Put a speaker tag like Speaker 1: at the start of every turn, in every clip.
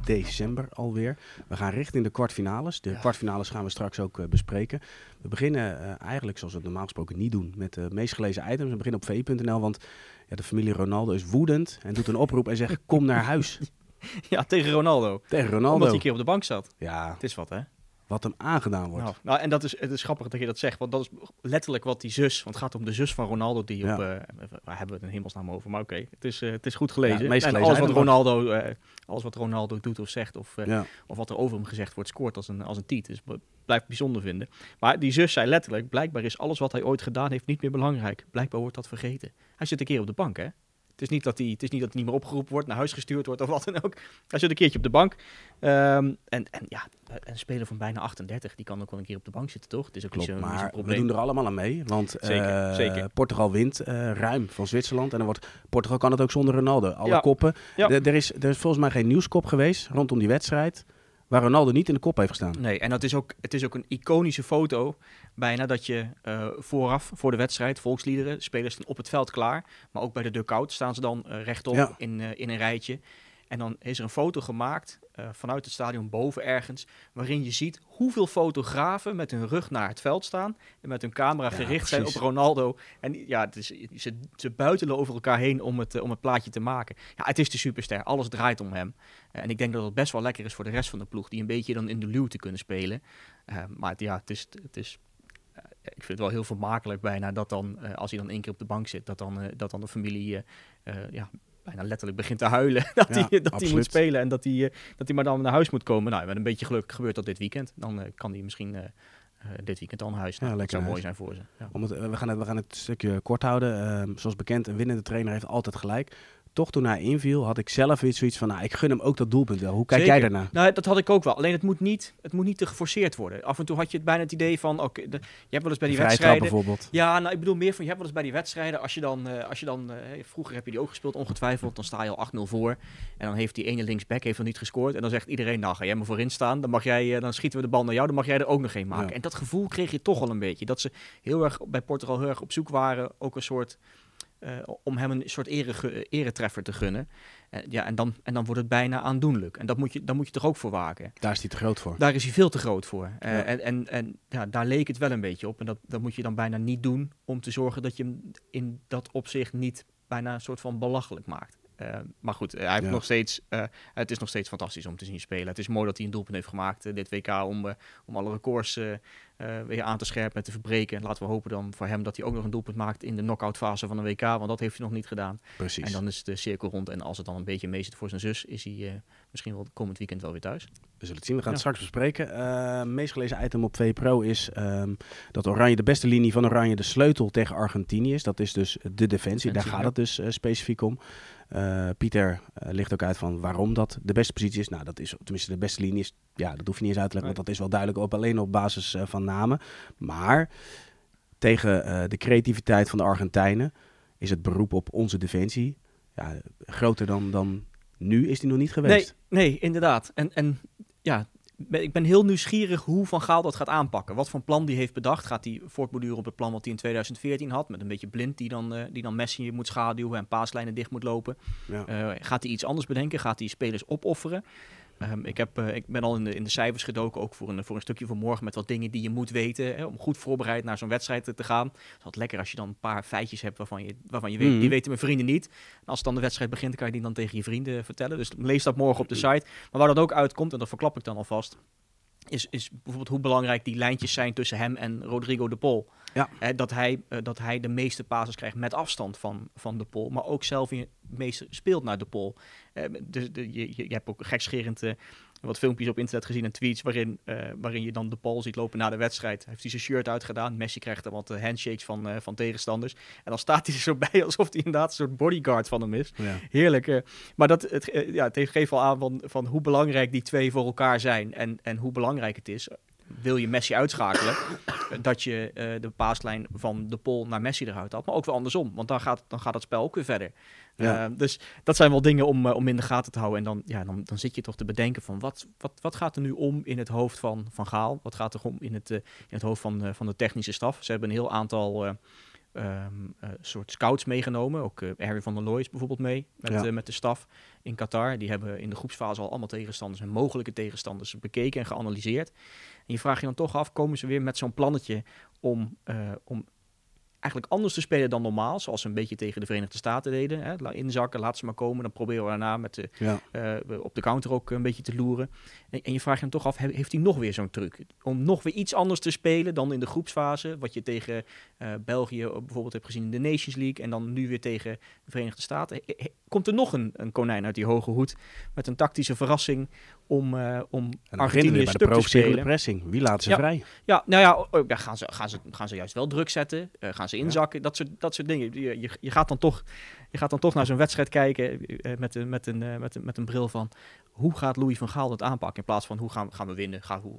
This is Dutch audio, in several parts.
Speaker 1: december alweer. We gaan richting de kwartfinales. De kwartfinales gaan we straks ook bespreken. We beginnen eigenlijk zoals we het normaal gesproken niet doen met de meest gelezen items. We beginnen op VI.nl, want de familie Ronaldo is woedend en doet een oproep en zegt kom naar huis.
Speaker 2: Ja, tegen Ronaldo.
Speaker 1: Tegen Ronaldo.
Speaker 2: Omdat hij een keer op de bank zat.
Speaker 1: Ja,
Speaker 2: Het is wat, hè?
Speaker 1: wat hem aangedaan wordt.
Speaker 2: Nou, en het is grappig dat je dat zegt, want dat is letterlijk wat die zus, want het gaat om de zus van Ronaldo, die waar hebben we het in hemelsnaam over, maar oké, het is goed gelezen.
Speaker 1: Ja, meest
Speaker 2: en
Speaker 1: gelezen
Speaker 2: alles wat Ronaldo doet of zegt, of wat er over hem gezegd wordt, scoort als een tiet. Dus blijft bijzonder vinden. Maar die zus zei letterlijk, blijkbaar is alles wat hij ooit gedaan heeft niet meer belangrijk. Blijkbaar wordt dat vergeten. Hij zit een keer op de bank, hè? Het is niet dat hij niet meer opgeroepen wordt, naar huis gestuurd wordt of wat dan ook. Hij zit een keertje op de bank. Een speler van bijna 38, die kan ook wel een keer op de bank zitten, toch? Het is ook
Speaker 1: Klopt,
Speaker 2: niet zo'n
Speaker 1: maar
Speaker 2: probleem.
Speaker 1: we doen er allemaal aan mee. Want
Speaker 2: Zeker.
Speaker 1: Portugal wint ruim van Zwitserland. En dan Portugal kan het ook zonder Ronaldo. Alle koppen. Ja. Er is volgens mij geen nieuwskop geweest rondom die wedstrijd waar Ronaldo niet in de kop heeft gestaan.
Speaker 2: Nee, en het is ook een iconische foto bijna dat je vooraf, voor de wedstrijd, volksliederen, spelers staan op het veld klaar. Maar ook bij de dugout staan ze dan rechtop in een rijtje. En dan is er een foto gemaakt vanuit het stadion boven ergens, waarin je ziet hoeveel fotografen met hun rug naar het veld staan en met hun camera gericht zijn op Ronaldo. En ze buitelen over elkaar heen om het plaatje te maken. Ja, het is de superster. Alles draait om hem. En ik denk dat het best wel lekker is voor de rest van de ploeg, die een beetje dan in de luw te kunnen spelen. Maar het is ik vind het wel heel vermakelijk bijna dat dan, als hij dan 1 keer op de bank zit, dat dan de familie bijna letterlijk begint te huilen dat hij moet spelen en dat hij maar dan naar huis moet komen. Nou, met een beetje geluk gebeurt dat dit weekend. Dan kan hij misschien dit weekend al naar huis. Nou, dat zou mooi zijn voor ze. Ja.
Speaker 1: We gaan het stukje kort houden. Zoals bekend, een winnende trainer heeft altijd gelijk. Toch toen hij inviel, had ik zelf weer zoiets van, ik gun hem ook dat doelpunt wel. Hoe kijk jij daarna?
Speaker 2: Nou, dat had ik ook wel. Alleen het moet niet te geforceerd worden. Af en toe had je bijna het idee van, je hebt wel eens bij die wedstrijden
Speaker 1: bijvoorbeeld.
Speaker 2: Ja, nou ik bedoel meer van, je hebt wel eens bij die wedstrijden, als je dan vroeger heb je die ook gespeeld, ongetwijfeld, dan sta je al 8-0 voor. En dan heeft die ene linksback nog niet gescoord. En dan zegt iedereen, nou ga jij maar voorin staan. Dan schieten we de bal naar jou, dan mag jij er ook nog een maken. Ja. En dat gevoel kreeg je toch al een beetje. Dat ze heel erg bij Portugal heel erg op zoek waren, ook een soort om hem een soort eretreffer te gunnen. En dan wordt het bijna aandoenlijk. En daar moet je toch ook voor waken.
Speaker 1: Daar is hij te groot voor.
Speaker 2: Daar is hij veel te groot voor. En daar leek het wel een beetje op. En dat moet je dan bijna niet doen om te zorgen dat je hem in dat opzicht niet bijna een soort van belachelijk maakt. Maar goed, hij heeft nog steeds, het is nog steeds fantastisch om te zien spelen. Het is mooi dat hij een doelpunt heeft gemaakt dit WK om alle records weer aan te scherpen en te verbreken. En laten we hopen dan voor hem dat hij ook nog een doelpunt maakt in de knock-out fase van een WK, want dat heeft hij nog niet gedaan.
Speaker 1: Precies.
Speaker 2: En dan is de cirkel rond. En als het dan een beetje mee zit voor zijn zus, is hij misschien wel komend weekend wel weer thuis.
Speaker 1: We zullen het zien. We gaan het straks bespreken. Meest gelezen item op VPRO is dat Oranje, de beste linie van Oranje, de sleutel tegen Argentinië is. Dat is dus de defensie. Daar gaat het dus specifiek om. Pieter legt ook uit van waarom dat de beste positie is. Nou, dat is tenminste de beste linie is. Ja, dat hoef je niet eens uit te leggen, want dat is wel duidelijk alleen op basis van namen. Maar tegen de creativiteit van de Argentijnen is het beroep op onze defensie groter dan nu is die nog niet geweest.
Speaker 2: Nee, inderdaad. En ik ben heel nieuwsgierig hoe Van Gaal dat gaat aanpakken. Wat voor plan die heeft bedacht. Gaat hij voortborduren op het plan wat hij in 2014 had? Met een beetje Blind die dan Messi moet schaduwen en paaslijnen dicht moet lopen. Ja. Gaat hij iets anders bedenken? Gaat hij spelers opofferen? Ik ben al in de cijfers gedoken, ook voor een stukje van morgen, met wat dingen die je moet weten, om goed voorbereid naar zo'n wedstrijd te gaan. Het is altijd lekker als je dan een paar feitjes hebt waarvan je weet, die weten mijn vrienden niet. En als dan de wedstrijd begint, dan kan je die dan tegen je vrienden vertellen. Dus lees dat morgen op de site. Maar waar dat ook uitkomt, en dat verklap ik dan alvast, is bijvoorbeeld hoe belangrijk die lijntjes zijn tussen hem en Rodrigo de Paul. Ja. Dat hij de meeste passes krijgt met afstand van de Paul, maar ook zelf het meeste speelt naar de Paul. Je hebt ook gekscherend wat filmpjes op internet gezien en tweets waarin je dan de Paul ziet lopen na de wedstrijd. Heeft hij zijn shirt uitgedaan. Messi krijgt dan wat handshakes van tegenstanders. En dan staat hij er zo bij alsof hij inderdaad een soort bodyguard van hem is. Ja. Heerlijk. Maar het geeft wel aan van hoe belangrijk die twee voor elkaar zijn en hoe belangrijk het is. Wil je Messi uitschakelen, dat je de paaslijn van de Paul naar Messi eruit haalt. Maar ook wel andersom, want dan gaat het spel ook weer verder. Ja. Dus dat zijn wel dingen om in de gaten te houden. En dan zit je toch te bedenken van wat gaat er nu om in het hoofd van Gaal? Wat gaat er om in het hoofd van de technische staf? Ze hebben een heel aantal soort scouts meegenomen. Ook Harry van der Looy is bijvoorbeeld mee met de staf in Qatar. Die hebben in de groepsfase al allemaal tegenstanders en mogelijke tegenstanders bekeken en geanalyseerd. En je vraagt je dan toch af, komen ze weer met zo'n plannetje om eigenlijk anders te spelen dan normaal, zoals ze een beetje tegen de Verenigde Staten deden. Hè? Inzakken, laat ze maar komen. Dan proberen we daarna op de counter ook een beetje te loeren. En je vraagt je dan toch af, heeft hij nog weer zo'n truc? Om nog weer iets anders te spelen dan in de groepsfase, wat je tegen België bijvoorbeeld hebt gezien in de Nations League en dan nu weer tegen de Verenigde Staten. Komt er nog een konijn uit die hoge hoed met een tactische verrassing om Argentinië stuk te spelen?
Speaker 1: Pressing. Wie laat ze vrij?
Speaker 2: Ja, nou ja, gaan ze juist wel druk zetten? Gaan ze inzakken? Dat soort dingen. Je gaat dan toch naar zo'n wedstrijd kijken met een bril van hoe gaat Louis van Gaal dat aanpakken? In plaats van hoe gaan we winnen?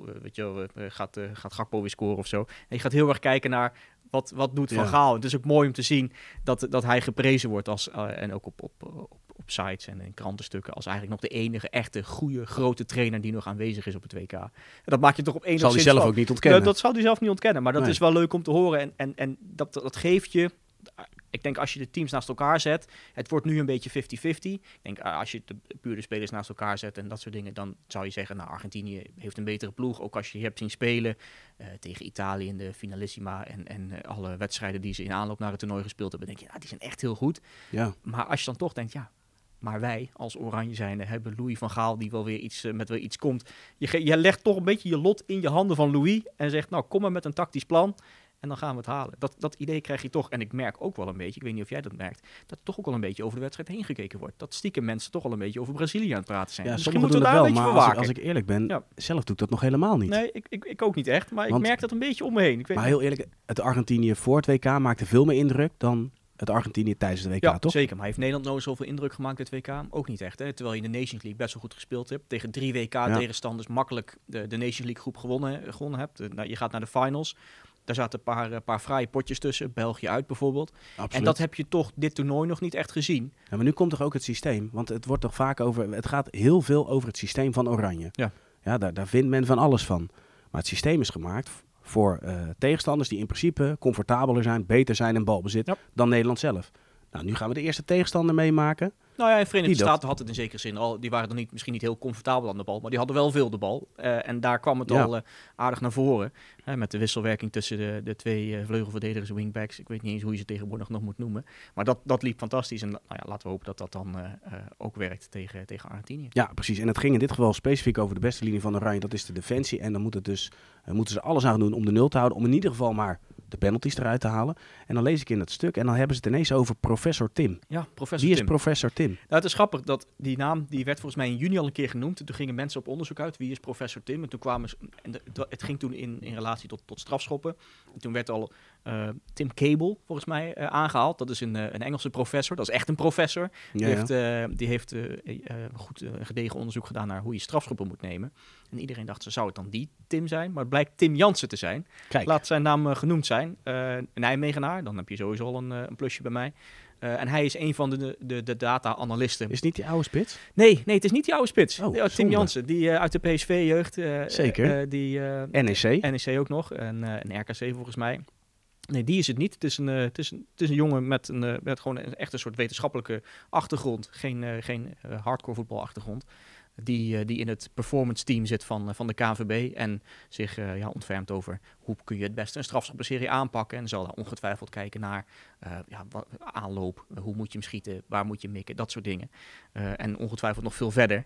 Speaker 2: Gaat Gakpo weer scoren of zo? En je gaat heel erg kijken naar wat doet Van Gaal. Het is ook mooi om te zien dat hij geprezen wordt en ook op sites en in krantenstukken als eigenlijk nog de enige echte goede grote trainer die nog aanwezig is op het WK. En dat maak je toch op enigszins...
Speaker 1: Zal hij zelf ook niet ontkennen.
Speaker 2: Dat zal hij zelf niet ontkennen, maar dat is wel leuk om te horen en dat geeft je... Ik denk als je de teams naast elkaar zet, het wordt nu een beetje 50-50. Ik denk als je puur de spelers naast elkaar zet en dat soort dingen, dan zou je zeggen, nou Argentinië heeft een betere ploeg. Ook als je hebt zien spelen tegen Italië in de finalissima en alle wedstrijden die ze in aanloop naar het toernooi gespeeld hebben, denk je, die zijn echt heel goed. Ja. Maar als je dan toch denkt, maar wij als Oranje zijnde hebben Louis van Gaal die wel weer iets komt. Je legt toch een beetje je lot in je handen van Louis en zegt, nou kom maar met een tactisch plan. En dan gaan we het halen. Dat idee krijg je toch. En ik merk ook wel een beetje, ik weet niet of jij dat merkt, dat er toch ook wel een beetje over de wedstrijd heen gekeken wordt. Dat stiekem mensen toch wel een beetje over Brazilië aan het praten zijn.
Speaker 1: Ja,
Speaker 2: misschien
Speaker 1: moeten
Speaker 2: we
Speaker 1: het
Speaker 2: daar
Speaker 1: wel,
Speaker 2: een beetje
Speaker 1: maar
Speaker 2: verwaken.
Speaker 1: als ik eerlijk ben, zelf doe ik dat nog helemaal niet.
Speaker 2: Nee, ik ook niet echt. Maar ik merk dat een beetje om me heen.
Speaker 1: Maar heel eerlijk, het Argentinië voor het WK maakte veel meer indruk dan het Argentinië tijdens de WK, toch?
Speaker 2: Zeker. Maar heeft Nederland nou zoveel indruk gemaakt dit WK? Ook niet echt. Hè? Terwijl je de Nations League best wel goed gespeeld hebt. Tegen 3 WK-tegenstanders makkelijk de Nations League groep gewonnen hebt. Je gaat naar de finals. Daar zaten een paar fraaie potjes tussen. België uit bijvoorbeeld.
Speaker 1: Absoluut.
Speaker 2: En dat heb je toch dit toernooi nog niet echt gezien.
Speaker 1: Ja, maar nu komt toch ook het systeem. Want het wordt toch vaak het gaat heel veel over het systeem van Oranje. Ja, daar vindt men van alles van. Maar het systeem is gemaakt voor tegenstanders die in principe comfortabeler zijn, beter zijn in balbezit dan Nederland zelf. Nou, nu gaan we de eerste tegenstander meemaken.
Speaker 2: Nou ja, in Verenigde Staten had het in zekere zin al. Die waren dan misschien niet heel comfortabel aan de bal, maar die hadden wel veel de bal. En daar kwam het al aardig naar voren. Met de wisselwerking tussen de twee vleugelverdedigers, wingbacks. Ik weet niet eens hoe je ze tegenwoordig nog moet noemen. Maar dat liep fantastisch. En laten we hopen dat dan ook werkt tegen Argentinië. Ja,
Speaker 1: precies. En het ging in dit geval specifiek over de beste linie van Oranje. Dat is de defensie. En dan moeten ze alles aan doen om de 0 te houden. Om in ieder geval maar de penalties eruit te halen. En dan lees ik in het stuk en dan hebben ze het ineens over professor Tim.
Speaker 2: Ja, professor
Speaker 1: Wie
Speaker 2: Tim.
Speaker 1: is professor Tim?
Speaker 2: Nou, het is grappig dat die naam, die werd volgens mij in juni al een keer genoemd. En toen gingen mensen op onderzoek uit, wie is professor Tim? En toen kwamen ze, het ging toen in relatie tot strafschoppen. En toen werd al Tim Cable volgens mij aangehaald. Dat is een Engelse professor, dat is echt een professor. Die heeft goed gedegen onderzoeg gedaan naar hoe je strafschoppen moet nemen. En iedereen dacht, zou het dan die Tim zijn? Maar het blijkt Tim Jansen te zijn.
Speaker 1: Kijk.
Speaker 2: Laat zijn naam genoemd zijn. Nijmegenaar, dan heb je sowieso al een plusje bij mij. En hij is een van de data-analisten.
Speaker 1: Is het niet die oude spits?
Speaker 2: Nee, het is niet die oude spits.
Speaker 1: Oh,
Speaker 2: Tim Jansen, die uit de PSV-jeugd.
Speaker 1: Zeker. NEC
Speaker 2: ook nog. En RKC volgens mij. Nee, die is het niet. Het is een jongen met gewoon echt een soort wetenschappelijke achtergrond. Geen hardcore voetbalachtergrond. Die in het performance team zit van de KNVB en zich ontfermt over hoe kun je het beste een strafschoppenserie aanpakken. En zal daar ongetwijfeld kijken naar aanloop, hoe moet je hem schieten, waar moet je mikken, dat soort dingen. En ongetwijfeld nog veel verder.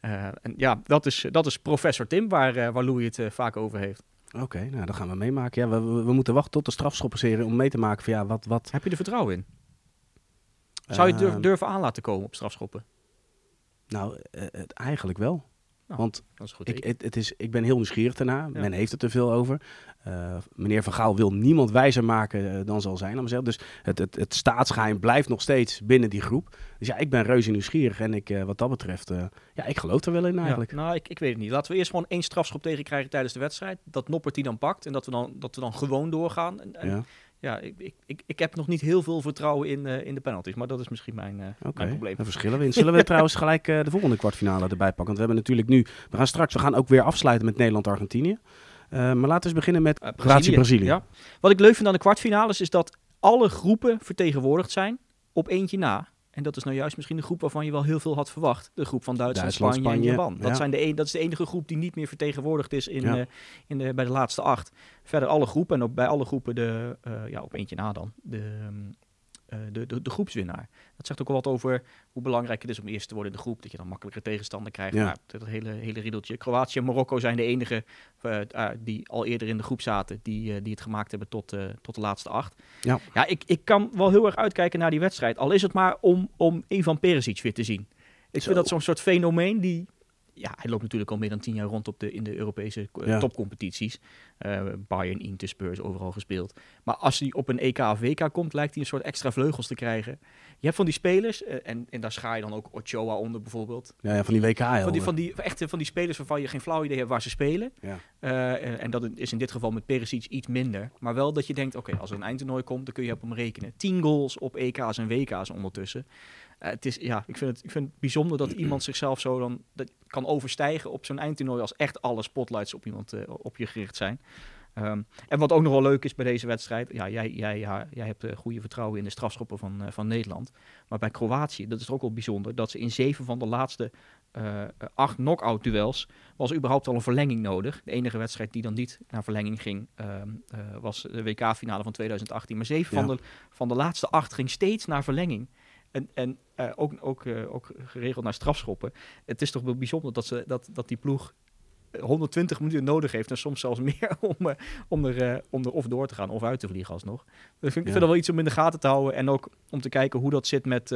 Speaker 2: Dat is professor Tim, waar Louis het vaak over heeft.
Speaker 1: Oké, nou, dat gaan we meemaken. Ja, we moeten wachten tot de strafschoppenserie om mee te maken van wat...
Speaker 2: Heb je er vertrouwen in? Zou je durven aan laten komen op strafschoppen?
Speaker 1: Nou, eigenlijk wel.
Speaker 2: Nou,
Speaker 1: want
Speaker 2: dat is goed.
Speaker 1: Ik ben heel nieuwsgierig daarna. Ja. Men heeft het er veel over. Meneer Van Gaal wil niemand wijzer maken dan zal zijn. Dus het staatsgeheim blijft nog steeds binnen die groep. Dus ja, ik ben reuze nieuwsgierig. En wat dat betreft, ik geloof er wel in eigenlijk.
Speaker 2: Ja, nou, ik weet het niet. Laten we eerst gewoon 1 strafschop tegenkrijgen tijdens de wedstrijd. Dat Noppert die dan pakt en dat we dan gewoon doorgaan. Ja, ik heb nog niet heel veel vertrouwen in de penalties, maar dat is misschien mijn probleem.
Speaker 1: Daar verschillen we in. Zullen we trouwens gelijk de volgende kwartfinale erbij pakken? Want we hebben natuurlijk nu... We gaan ook weer afsluiten met Nederland-Argentinië. Maar laten we eens beginnen met Brazilië.
Speaker 2: Ja. Wat ik leuk vind aan de kwartfinales is dat alle groepen vertegenwoordigd zijn op eentje na. En dat is nou juist misschien de groep waarvan je wel heel veel had verwacht. De groep van Duitsland, Spanje en Japan. Dat is de enige groep die niet meer vertegenwoordigd is bij de laatste 8. Verder alle groepen en ook bij alle groepen op eentje na dan de groepswinnaar. Dat zegt ook wel wat over hoe belangrijk het is om eerst te worden in de groep. Dat je dan makkelijker tegenstander krijgt. Ja. Dat hele riedeltje. Kroatië en Marokko zijn de enige die al eerder in de groep zaten. Die het gemaakt hebben tot de laatste 8. Ja, ik kan wel heel erg uitkijken naar die wedstrijd. Al is het maar om Ivan Perisic weer te zien. Ik vind dat zo'n soort fenomeen die... Ja, hij loopt natuurlijk al meer dan 10 jaar rond in de Europese topcompetities. Bayern, Inter, Spurs, overal gespeeld. Maar als hij op een EK of WK komt, lijkt hij een soort extra vleugels te krijgen. Je hebt van die spelers, en daar schaar je dan ook Ochoa onder bijvoorbeeld.
Speaker 1: Ja, van die WK.
Speaker 2: Van die spelers waarvan je geen flauw idee hebt waar ze spelen. Ja. En dat is in dit geval met Perisic iets minder. Maar wel dat je denkt, oké, als er een eindtoernooi komt, dan kun je op hem rekenen. 10 goals op EK's en WK's ondertussen. Ik vind het bijzonder dat iemand zichzelf zo dan kan overstijgen op zo'n eindtoernooi als echt alle spotlights op iemand op je gericht zijn. En wat ook nog wel leuk is bij deze wedstrijd, jij hebt goede vertrouwen in de strafschoppen van Nederland. Maar bij Kroatië, dat is ook wel bijzonder, dat ze in 7 van de laatste 8 knock-out duels was überhaupt al een verlenging nodig. De enige wedstrijd die dan niet naar verlenging ging was de WK-finale van 2018. Maar 7 van de laatste 8 ging steeds naar verlenging. En ook geregeld naar strafschoppen. Het is toch wel bijzonder dat die ploeg 120 minuten nodig heeft. En soms zelfs meer om er of door te gaan of uit te vliegen alsnog. Dus ik vind dat wel iets om in de gaten te houden. En ook om te kijken hoe dat zit met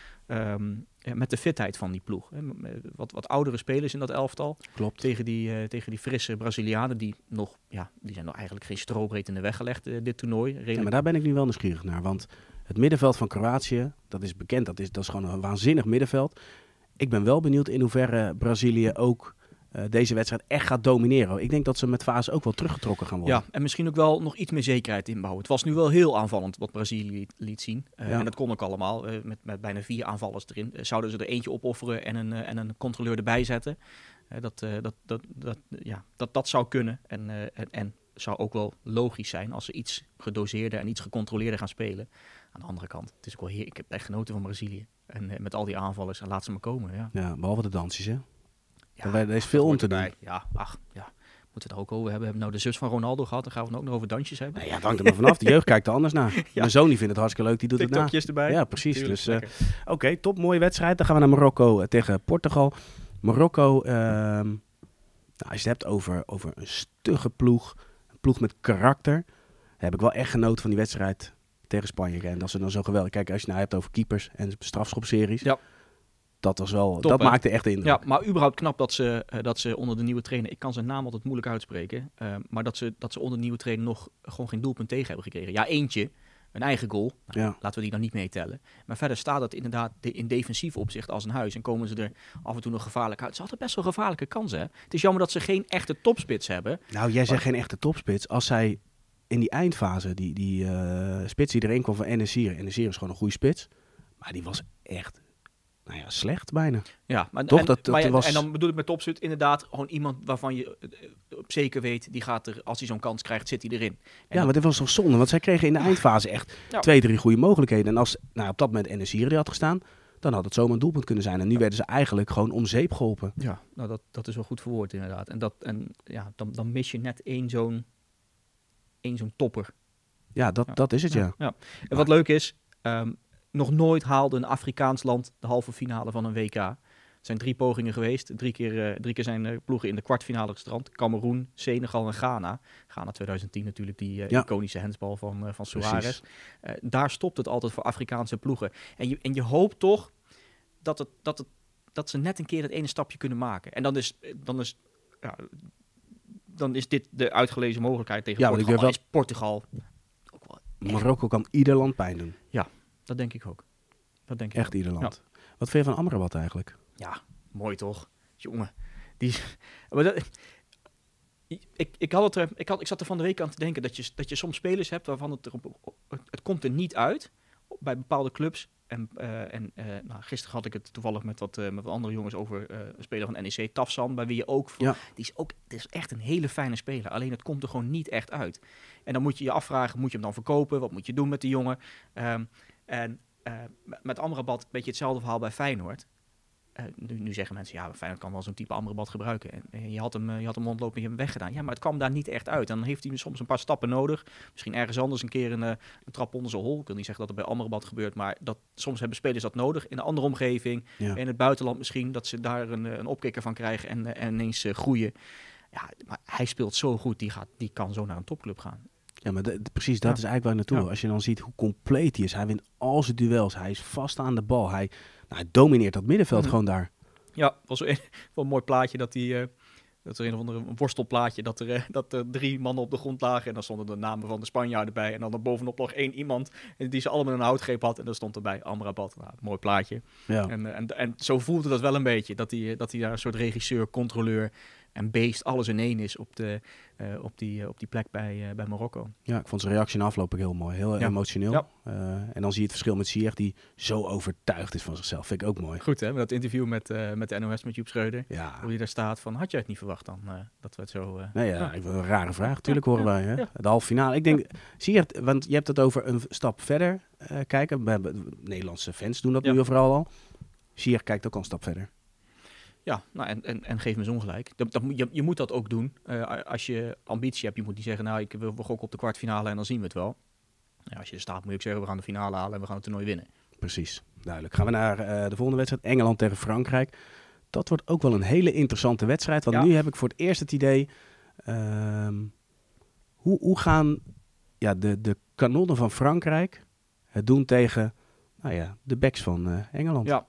Speaker 2: de fitheid van die ploeg. Wat oudere spelers in dat elftal.
Speaker 1: Klopt.
Speaker 2: Tegen die frisse Brazilianen die zijn nog eigenlijk geen strobreed in de weg gelegd dit toernooi. Redelijk.
Speaker 1: Ja, maar daar ben ik nu wel nieuwsgierig naar. Want het middenveld van Kroatië, dat is bekend. Dat is gewoon een waanzinnig middenveld. Ik ben wel benieuwd in hoeverre Brazilië ook deze wedstrijd echt gaat domineren. Ik denk dat ze met fase ook wel teruggetrokken gaan worden.
Speaker 2: Ja, en misschien ook wel nog iets meer zekerheid inbouwen. Het was nu wel heel aanvallend wat Brazilië liet zien. En dat kon ook allemaal. Met bijna 4 aanvallers erin. Zouden ze er eentje opofferen en een controleur erbij zetten. Dat zou kunnen. En zou ook wel logisch zijn als ze iets gedoseerder en iets gecontroleerder gaan spelen. Aan de andere kant, het is ook wel ik heb echt genoten van Brazilië. En met al die aanvallers, en laat ze maar komen. Ja,
Speaker 1: behalve de dansjes, hè?
Speaker 2: Ja,
Speaker 1: er is veel om te doen.
Speaker 2: Ja, moeten we het er ook over hebben. We hebben nou de zus van Ronaldo gehad, dan gaan we het ook nog over dansjes hebben.
Speaker 1: Nou ja, het hangt er maar vanaf. De jeugd kijkt er anders naar. Ja. Mijn zoon die vindt het hartstikke leuk, die doet
Speaker 2: TikTokjes
Speaker 1: het na.
Speaker 2: erbij.
Speaker 1: Ja, precies.
Speaker 2: Tuurlijk,
Speaker 1: dus oké, top, mooie wedstrijd. Dan gaan we naar Marokko tegen Portugal. Marokko, als je het hebt over een stugge ploeg, een ploeg met karakter, heb ik wel echt genoten van die wedstrijd tegen Spanje. En dat is dan zo geweldig. Kijk, als je nou hebt over keepers en strafschopseries. Ja. Dat was wel, top, dat maakte echt indruk.
Speaker 2: Ja, maar überhaupt knap dat ze onder de nieuwe trainer, ik kan zijn naam altijd moeilijk uitspreken, maar dat ze onder de nieuwe trainer nog gewoon geen doelpunt tegen hebben gekregen. Ja, eentje, een eigen goal. Nou, laten we die dan niet meetellen. Maar verder staat het inderdaad in defensief opzicht als een huis. En komen ze er af en toe nog gevaarlijk uit. Ze hadden best wel gevaarlijke kansen. Hè? Het is jammer dat ze geen echte topspits hebben.
Speaker 1: Nou, jij zegt geen echte topspits. Als zij in die eindfase, die spits die erin kwam van Enesir. Enesir is gewoon een goede spits. Maar die was echt... slecht bijna.
Speaker 2: Ja, maar,
Speaker 1: was...
Speaker 2: en dan bedoel ik met topspits inderdaad gewoon iemand waarvan je op zeker weet, die gaat er, als hij zo'n kans krijgt, zit hij erin.
Speaker 1: En maar dit was toch zonde, want zij kregen in de eindfase echt 2-3 goede mogelijkheden. En als op dat moment Enesir had gestaan, dan had het zomaar een doelpunt kunnen zijn. En nu werden ze eigenlijk gewoon om zeep geholpen.
Speaker 2: Ja, nou dat is wel goed verwoord inderdaad. Dan mis je net één zo'n topper.
Speaker 1: Ja, dat is het, ja.
Speaker 2: En wat leuk is... nog nooit haalde een Afrikaans land de halve finale van een WK. Er zijn 3 pogingen geweest. 3 keer zijn ploegen in de kwartfinale gestrand. Cameroen, Senegal en Ghana. Ghana 2010 natuurlijk, die iconische handsbal van Suarez. Daar stopt het altijd voor Afrikaanse ploegen. En je hoopt toch dat ze net een keer het ene stapje kunnen maken. En dan is dit de uitgelezen mogelijkheid tegen Portugal. Is Portugal ook wel
Speaker 1: Marokko kan ieder land pijn doen.
Speaker 2: Ja. Dat denk ik ook.
Speaker 1: Echt ieder land. Ja. Wat vind je van Amrabat eigenlijk?
Speaker 2: Ja, mooi toch? Jongen. Ik zat er van de week aan te denken dat je soms spelers hebt waarvan het komt er niet uit bij bepaalde clubs Gisteren had ik het toevallig met wat andere jongens over een speler van NEC, Tafsan, bij wie je ook... Het is echt een hele fijne speler. Alleen het komt er gewoon niet echt uit. En dan moet je je afvragen, moet je hem dan verkopen? Wat moet je doen met die jongen? Met Amrabat een beetje hetzelfde verhaal bij Feyenoord. Nu zeggen mensen, Feyenoord kan wel zo'n type Amrabat gebruiken. En je had hem rondlopen en je hebt hem weggedaan. Ja, maar het kwam daar niet echt uit. Dan heeft hij soms een paar stappen nodig. Misschien ergens anders een keer een trap onder zijn hol. Ik wil niet zeggen dat het bij Amrabat gebeurt, maar soms hebben spelers dat nodig. In een andere omgeving, in het buitenland misschien, dat ze daar een opkikker van krijgen en ineens groeien. Ja, maar hij speelt zo goed, die kan zo naar een topclub gaan.
Speaker 1: Ja, maar precies dat is eigenlijk waar naartoe. Ja. Als je dan ziet hoe compleet hij is. Hij wint al zijn duels. Hij is vast aan de bal. Hij domineert dat middenveld gewoon daar.
Speaker 2: Ja, was wel een mooi plaatje dat er een of andere worstelplaatje dat er 3 mannen op de grond lagen en dan stonden de namen van de Spanjaarden bij en dan er bovenop nog 1 iemand die ze allemaal een houtgreep had en dan stond erbij Amrabat. Nou, mooi plaatje. Ja. En zo voelde dat wel een beetje dat hij daar een soort regisseur, controleur en beest alles in één is op die plek bij Marokko.
Speaker 1: Ja, ik vond zijn reactie na afloop ook heel mooi. Heel emotioneel. Ja. En dan zie je het verschil met Ziyech die zo overtuigd is van zichzelf. Vind ik ook mooi.
Speaker 2: Goed hè, met dat interview met de NOS met Joep Schreuder. Ja. Hoe hij daar staat van, had jij het niet verwacht dan? Dat we het zo...
Speaker 1: Een rare vraag. Tuurlijk horen wij. Hè? Ja. De halve finale. Ik denk, Ziyech, want je hebt het over een stap verder kijken. Nederlandse fans doen dat nu vooral al. Ziyech kijkt ook al een stap verder.
Speaker 2: Ja, en geef me zo'n gelijk. Je moet dat ook doen. Als je ambitie hebt, je moet niet zeggen, ik wil gokken op de kwartfinale en dan zien we het wel. Ja, als je er staat, moet ik zeggen, we gaan de finale halen en we gaan het toernooi winnen. Precies,
Speaker 1: duidelijk. Gaan we naar de volgende wedstrijd, Engeland tegen Frankrijk. Dat wordt ook wel een hele interessante wedstrijd, want nu heb ik voor het eerst het idee, hoe gaan de kanonnen van Frankrijk het doen tegen de backs van Engeland?
Speaker 2: Ja,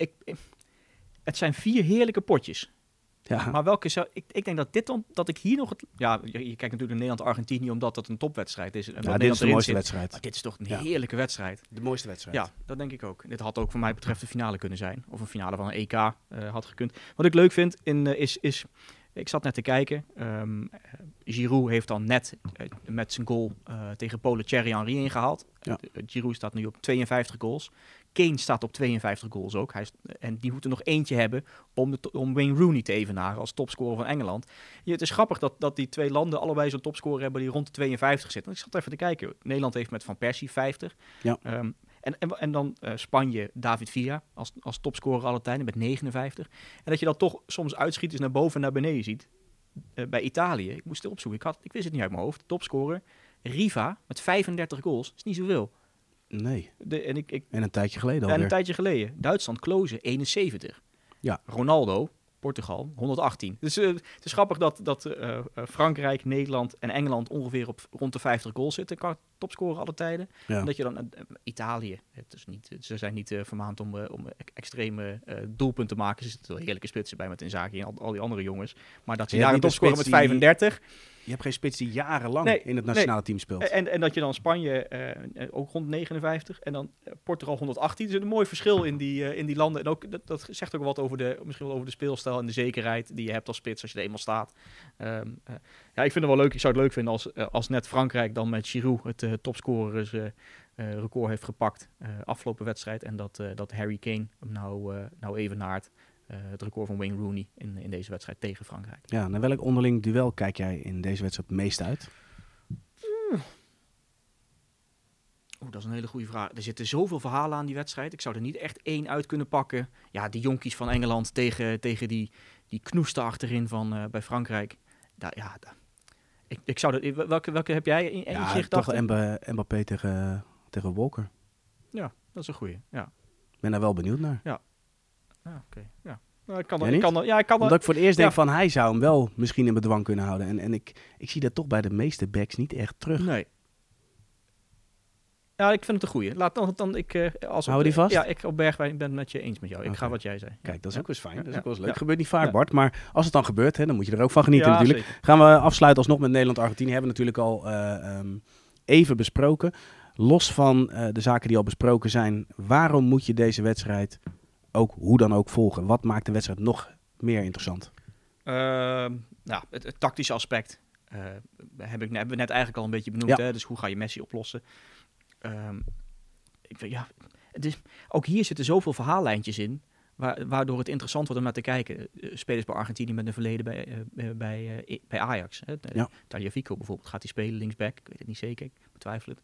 Speaker 2: het zijn 4 heerlijke potjes. Ja. Maar welke zou... Ik denk dat ik hier nog... je kijkt natuurlijk naar Nederland-Argentinië omdat dat een topwedstrijd is. En
Speaker 1: dit is de mooiste wedstrijd.
Speaker 2: Maar dit is toch een heerlijke wedstrijd.
Speaker 1: De mooiste wedstrijd.
Speaker 2: Ja, dat denk ik ook. Dit had ook voor mij betreft de finale kunnen zijn. Of een finale van een EK had gekund. Wat ik leuk vind is... Ik zat net te kijken. Giroud heeft dan net met zijn goal tegen Polen Thierry Henry ingehaald. Ja. Giroud staat nu op 52 goals. Kane staat op 52 goals ook. En die moeten nog eentje hebben om Wayne Rooney te evenaren als topscorer van Engeland. Het is grappig dat die 2 landen allebei zo'n topscorer hebben die rond de 52 zitten. Ik zat even te kijken. Nederland heeft met Van Persie 50. Ja. En dan Spanje, David Villa als topscorer alle tijden met 59. En dat je dat toch soms uitschieters naar boven en naar beneden ziet. Bij Italië, ik moest het opzoeken, ik wist het niet uit mijn hoofd. Topscorer, Riva met 35 goals, is niet zoveel.
Speaker 1: Nee. En een tijdje geleden alweer.
Speaker 2: En een tijdje geleden. Duitsland, Klose, 71. Ja. Ronaldo, Portugal, 118. Dus het is grappig dat Frankrijk, Nederland en Engeland ongeveer op rond de 50 goals zitten qua topscorer alle tijden. Ja. En dat je dan Italië, ze zijn niet vermaand om extreme doelpunten te maken. Er zitten wel heerlijke spitsen bij met Inzaghi en al die andere jongens. Maar dat ze daar een topscorer met 35...
Speaker 1: Je hebt geen spits die jarenlang in het nationale team speelt.
Speaker 2: En dat je dan Spanje ook rond 59 en dan Portugal 118. Dus een mooi verschil in die landen. En ook, dat zegt ook wat misschien wel over de speelstijl en de zekerheid die je hebt als spits als je er eenmaal staat. Ik vind het wel leuk. Ik zou het leuk vinden als net Frankrijk dan met Giroud het topscorers record heeft gepakt afgelopen wedstrijd. En dat Harry Kane hem nou evenaart. Het record van Wayne Rooney in deze wedstrijd tegen Frankrijk.
Speaker 1: Ja, naar welk onderling duel kijk jij in deze wedstrijd het meest uit?
Speaker 2: Dat is een hele goede vraag. Er zitten zoveel verhalen aan die wedstrijd. Ik zou er niet echt 1 uit kunnen pakken. Ja, die jonkies van Engeland tegen die knoester achterin van bij Frankrijk. Ik zou welke heb jij in je gedachten?
Speaker 1: Toch Mbappé tegen Walker.
Speaker 2: Ja, dat is een goeie. Ja.
Speaker 1: Ik ben daar wel benieuwd naar.
Speaker 2: Ja. Oké. Ja. Nou,
Speaker 1: ik kan Omdat ik voor het eerst denk van hij zou hem wel misschien in bedwang kunnen houden. En ik zie dat toch bij de meeste backs niet echt terug.
Speaker 2: Nee. Ja, ik vind het een goeie. Laat dan
Speaker 1: hou je die vast?
Speaker 2: Ja, ik op Bergwijn ben het met je eens met jou. Ik ga wat jij zei.
Speaker 1: Kijk, dat is ook wel eens fijn. Dat is ook wel eens leuk. Gebeurt niet vaak, Bart. Maar als het dan gebeurt, dan moet je er ook van genieten natuurlijk. Zeker. Gaan we afsluiten alsnog met Nederland-Argentinië. Hebben we natuurlijk al even besproken. Los van de zaken die al besproken zijn. Waarom moet je deze wedstrijd ook hoe dan ook volgen? Wat maakt de wedstrijd nog meer interessant?
Speaker 2: Het tactische aspect hebben we net eigenlijk al een beetje benoemd. Hè? Dus hoe ga je Messi oplossen? ook hier zitten zoveel verhaallijntjes in, waardoor het interessant wordt om naar te kijken. Spelers bij Argentinië met een verleden bij Ajax. Tagliafico bijvoorbeeld, gaat hij spelen linksback? Ik weet het niet zeker, ik betwijfel het.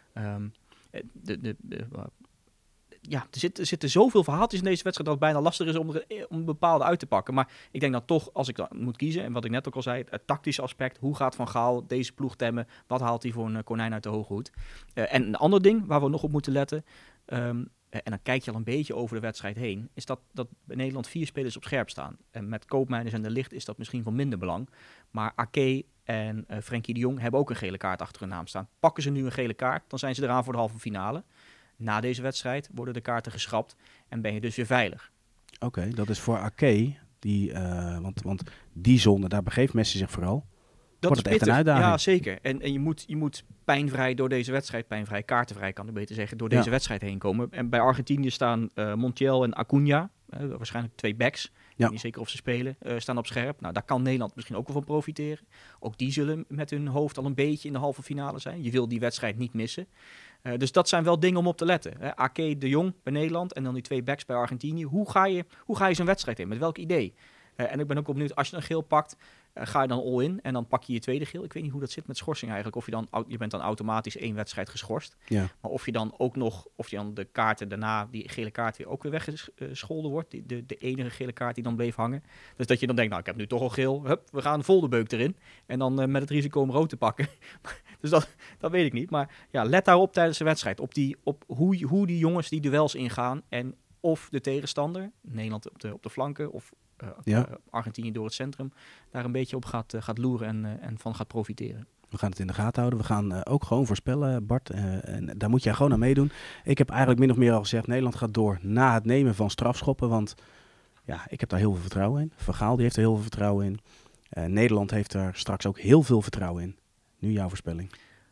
Speaker 2: Er zitten zoveel verhaaltjes in deze wedstrijd dat het bijna lastig is om een bepaalde uit te pakken. Maar ik denk dat toch, als ik dan moet kiezen, en wat ik net ook al zei, het tactische aspect, hoe gaat Van Gaal deze ploeg temmen? Wat haalt hij voor een konijn uit de hoge hoed? En een ander ding waar we nog op moeten letten, en dan kijk je al een beetje over de wedstrijd heen, is dat bij Nederland 4 spelers op scherp staan. En met Koopmeiners en De Ligt is dat misschien van minder belang. Maar Ake en Frenkie de Jong hebben ook een gele kaart achter hun naam staan. Pakken ze nu een gele kaart, dan zijn ze eraan voor de halve finale. Na deze wedstrijd worden de kaarten geschrapt en ben je dus weer veilig.
Speaker 1: Oké, dat is voor Ake, want die zone, daar begeeft Messi zich vooral.
Speaker 2: Dat
Speaker 1: wordt het echt een uitdaging.
Speaker 2: Ja, zeker. En je moet pijnvrij door deze wedstrijd, kaartenvrij kan ik beter zeggen, door deze wedstrijd heen komen. En bij Argentinië staan Montiel en Acuna, waarschijnlijk 2 backs, ik weet niet zeker of ze spelen, staan op scherp. Nou, daar kan Nederland misschien ook wel van profiteren. Ook die zullen met hun hoofd al een beetje in de halve finale zijn. Je wil die wedstrijd niet missen. Dus dat zijn wel dingen om op te letten. Ake de Jong bij Nederland en dan die 2 backs bij Argentinië. Hoe ga je zo'n wedstrijd in? Met welk idee? En ik ben ook benieuwd, als je een geel pakt, ga je dan all-in en dan pak je tweede geel. Ik weet niet hoe dat zit met schorsing eigenlijk. Of je bent dan automatisch 1 wedstrijd geschorst. Ja. Maar of je dan de kaarten daarna, die gele kaart weer ook weer weggescholden wordt. De enige gele kaart die dan bleef hangen. Dus dat je dan denkt, nou ik heb nu toch al geel. Hup, we gaan vol de beuk erin. En dan met het risico om rood te pakken. Dus dat weet ik niet. Maar ja, let daarop tijdens de wedstrijd. Op hoe die jongens die duels ingaan. En of de tegenstander, Nederland op de flanken of Argentinië door het centrum, daar een beetje op gaat loeren en van gaat profiteren.
Speaker 1: We gaan het in de gaten houden. We gaan ook gewoon voorspellen, Bart. En daar moet jij gewoon aan meedoen. Ik heb eigenlijk min of meer al gezegd, Nederland gaat door na het nemen van strafschoppen. Want ja, ik heb daar heel veel vertrouwen in. Van Gaal die heeft er heel veel vertrouwen in. Nederland heeft er straks ook heel veel vertrouwen in. Nu jouw voorspelling.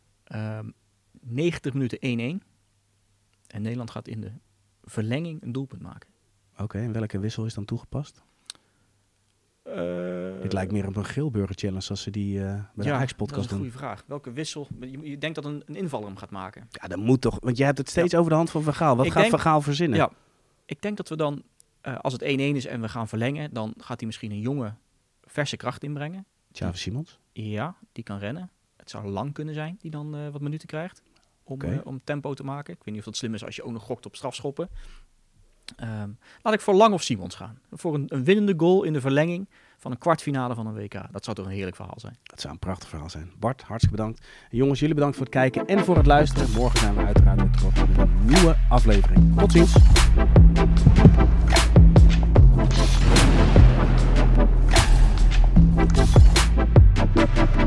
Speaker 2: 90 minuten 1-1. En Nederland gaat in de verlenging een doelpunt maken.
Speaker 1: Oké, en welke wissel is dan toegepast? Dit lijkt meer op een Geelburger Challenge als ze die bij de Ajax-podcast doen.
Speaker 2: Dat is een goede vraag. Welke wissel? Je denkt dat een invaller hem gaat maken.
Speaker 1: Ja, dat moet toch. Want jij hebt het steeds over de hand van Van Gaal. Wat gaat Van Gaal verzinnen?
Speaker 2: Ja, ik denk dat we dan, als het 1-1 is en we gaan verlengen, dan gaat hij misschien een jonge, verse kracht inbrengen.
Speaker 1: Xavi Simons? Ja,
Speaker 2: die kan rennen. Het zou lang kunnen zijn, die dan wat minuten krijgt om tempo te maken. Ik weet niet of dat slim is als je ook nog gokt op strafschoppen. Laat ik voor Lang of Simons gaan. Voor een winnende goal in de verlenging van een kwartfinale van een WK. Dat zou toch een heerlijk verhaal zijn.
Speaker 1: Dat zou een prachtig verhaal zijn. Bart, hartstikke bedankt. En jongens, jullie bedankt voor het kijken en voor het luisteren. Morgen zijn we uiteraard weer terug met een nieuwe aflevering. Tot ziens.